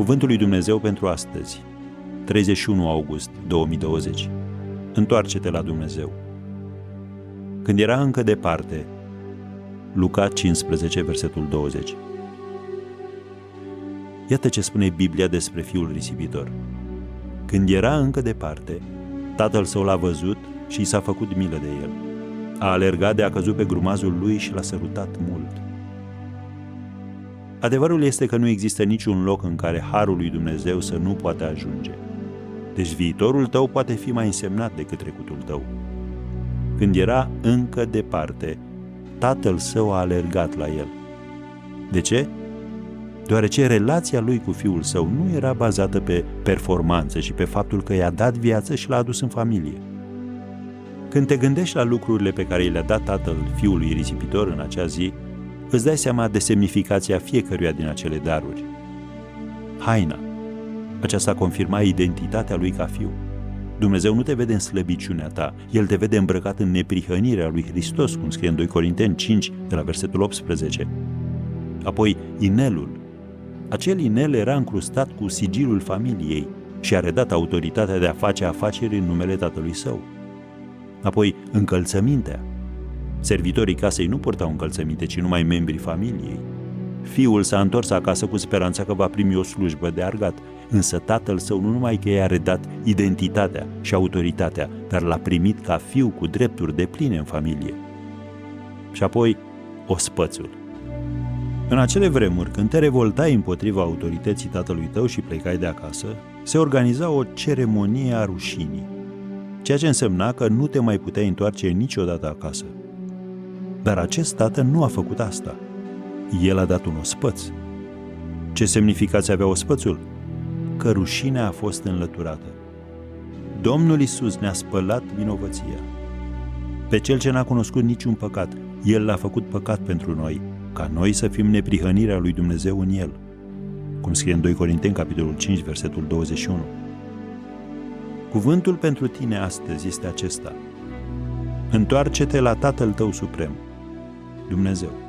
Cuvântul lui Dumnezeu pentru astăzi, 31 august 2020. Întoarce-te la Dumnezeu. Când era încă departe, Luca 15, versetul 20. Iată ce spune Biblia despre fiul risipitor. Când era încă departe, tatăl său l-a văzut și i s-a făcut milă de el. A alergat de a căzut pe grumazul lui și l-a sărutat mult. Adevărul este că nu există niciun loc în care harul lui Dumnezeu să nu poată ajunge. Deci viitorul tău poate fi mai însemnat decât trecutul tău. Când era încă departe, tatăl său a alergat la el. De ce? Deoarece relația lui cu fiul său nu era bazată pe performanță și pe faptul că i-a dat viață și l-a adus în familie. Când te gândești la lucrurile pe care i le-a dat tatăl fiului risipitor în acea zi, îți dai seama de semnificația fiecăruia din acele daruri. Haina. Aceasta confirma identitatea lui ca fiu. Dumnezeu nu te vede în slăbiciunea ta, El te vede îmbrăcat în neprihănirea lui Hristos, cum scrie în 2 Corinteni 5, de la versetul 18. Apoi, inelul. Acel inel era încrustat cu sigilul familiei și a redat autoritatea de a face afaceri în numele tatălui său. Apoi, încălțămintea. Servitorii casei nu purtau încălțăminte, ci numai membrii familiei. Fiul s-a întors acasă cu speranța că va primi o slujbă de argat, însă tatăl său nu numai că i-a redat identitatea și autoritatea, dar l-a primit ca fiu cu drepturi depline în familie. Și apoi, ospățul. În acele vremuri, când te revoltai împotriva autorității tatălui tău și plecai de acasă, se organiza o ceremonie a rușinii, ceea ce însemna că nu te mai puteai întoarce niciodată acasă. Dar acest tată nu a făcut asta. El a dat un ospăț. Ce semnificație avea ospățul? Că rușinea a fost înlăturată. Domnul Iisus ne-a spălat vinovăția. Pe cel ce n-a cunoscut niciun păcat, El l-a făcut păcat pentru noi, ca noi să fim neprihănirea lui Dumnezeu în El. Cum scrie în 2 Corinteni, capitolul 5, versetul 21. Cuvântul pentru tine astăzi este acesta. Întoarce-te la Tatăl tău suprem, Dumnezeu.